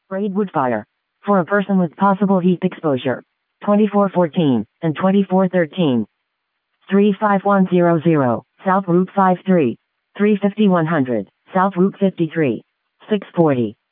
Braidwood fire. For a person with possible heat exposure. 2414 and 2413. 35100, South Route 53. 350-100, South Route 53. 640.